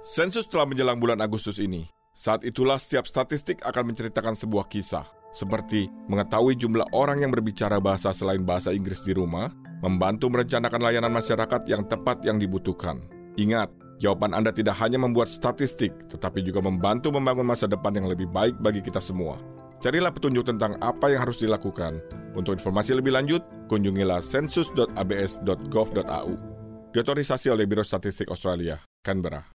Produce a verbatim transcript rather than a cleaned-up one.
Sensus telah menjelang bulan Agustus ini. Saat itulah setiap statistik akan menceritakan sebuah kisah, seperti mengetahui jumlah orang yang berbicara bahasa selain bahasa Inggris di rumah, membantu merencanakan layanan masyarakat yang tepat yang dibutuhkan. Ingat, jawaban Anda tidak hanya membuat statistik, tetapi juga membantu membangun masa depan yang lebih baik bagi kita semua. Carilah petunjuk tentang apa yang harus dilakukan. Untuk informasi lebih lanjut, kunjungilah sensus dot a b s dot gov dot a u. Diotorisasi oleh Biro Statistik Australia, Canberra.